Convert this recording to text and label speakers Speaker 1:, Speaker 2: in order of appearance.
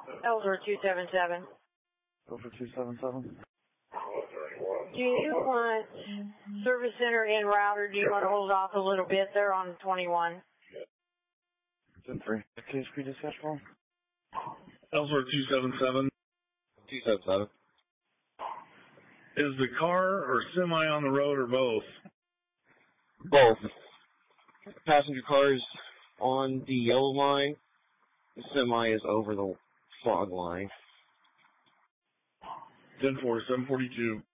Speaker 1: Ellsworth 277.
Speaker 2: Over 277.
Speaker 1: Do you want service center en route, or do you want to hold off a little bit? They're on 21.
Speaker 2: 10-3. KSP dispatch call.
Speaker 3: Ellsworth 277.
Speaker 4: 277.
Speaker 3: Is the car or semi on the road or both?
Speaker 4: Both. Passenger cars on the yellow line. The semi is over the fog line.
Speaker 3: 10-4, 742.